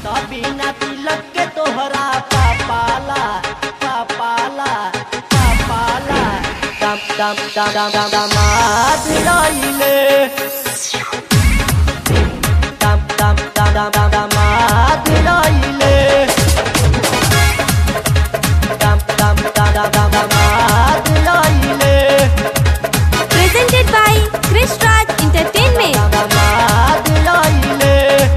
बिना तिलक के तोहरा पापाला पापाला पापाला दम दम दम दम दम दमाद आइले दम दम दम दम दम दमाद आइले दम दम दम दम दम दमाद आइले Presented by Krish Raj Entertainment. दमाद आइले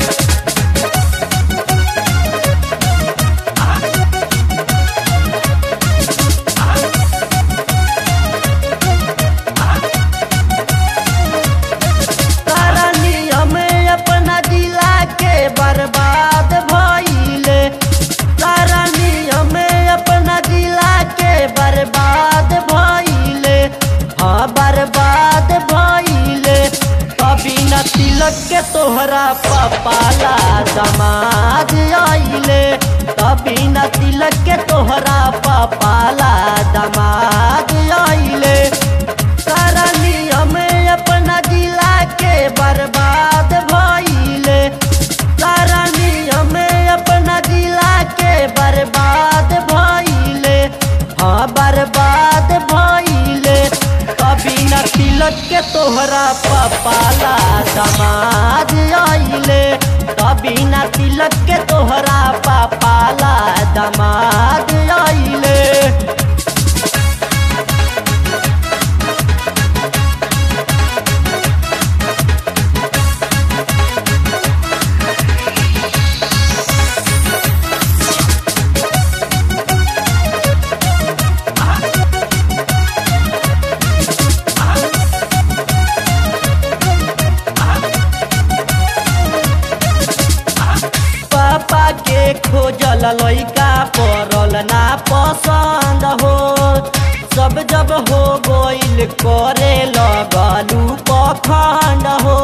बर्बाद भइले सारा नियम अपना दिला के बर्बाद भइले हाँ बर्बाद भइले बिना तिलक के तोहरा पापाला दमाद आइले बिना तिलक के तोहरा पापाला दमाद आइले सारा नियम अपना दिला के बर्बाद भइले सारा नियम अपना दिला के बर्बाद भइले हाँ बर्बाद भइले बिना तिलक के तोहरा पापाला दमाद आइले बिना तिलक के तोहरा पापाला दमाद आइले पापा के खोजल लइका पड़ल ना पसंद हो सब जब हो गइल करे लगलू पखंड हो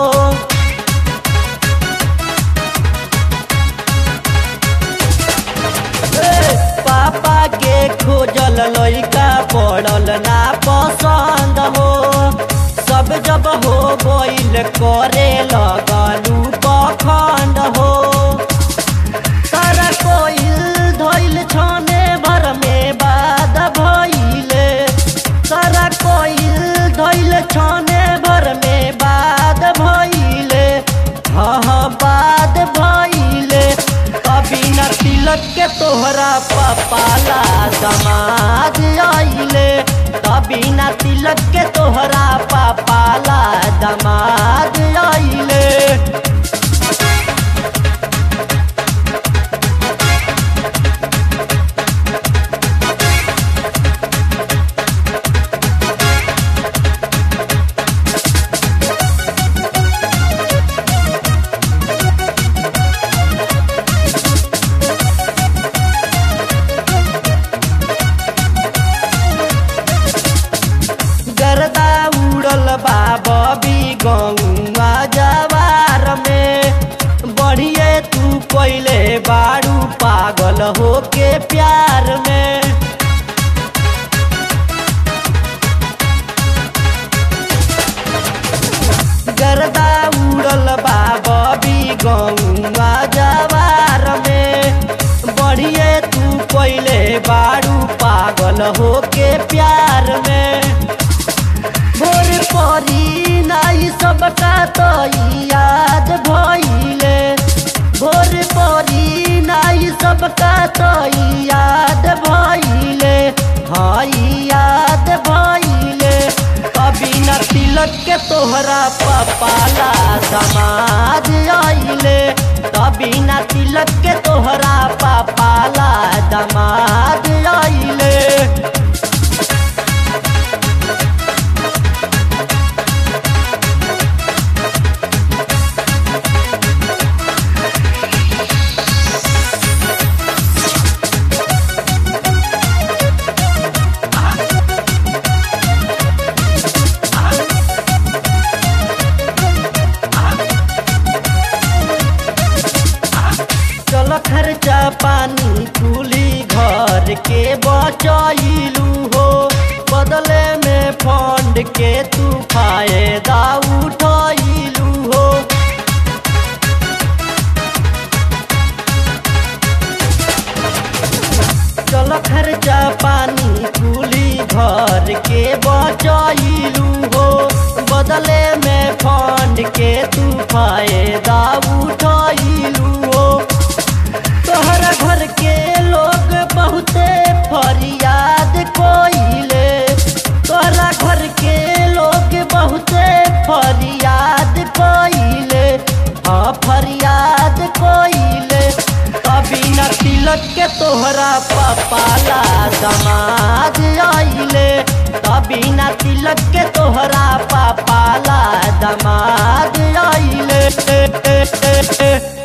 पापा के खोजल लइका पड़ल ना पसंद हो सब जब हो गइल करे लगलू पखंड हो सारा कोइल धइल छने भर में बाद भइले सारा कोइल धइल छने भर में बाद भइले हाँ बाद भइले बिना तिलक के तोहरा पापाला दमाद आइले बिना तिलक के तोहरा पापाला दमाद आइले गर्दा उड़ल बाबा भी गौआ जवार में बढ़िए तू पहले बारू पागल हो के प्यार में गर्दा उड़ल बाबा भी गौआ जवार में बढ़िए तू पहले बारू पागल हो के प्यार में भोर परी नाई सबका तो याद भइले भोर परी नाई सबका तो याद भइले हाँ याद भइले बिना तिलक के तोहरा पापाला दमाद आइले बिना तिलक के तोहरा पापाला दमाद आइले चल खर्चा पानी कुली घर के बचैलू हो बदले में फंड के तू फायदा उठैलू हो घर के बचैलू हो, बदले में फंड के तू फायदा उठैलू हो। तोहरा घर के लोग बहुते फरियाद कोइले, तोहरा घर के लोग बहुते फरियाद कोइले, हाँ फरियाद कोइले। कभी न तिलक के तोहरा पापाला दमाद आइले, कभी न तिलक के तोहरा पापाला दमाद आइले।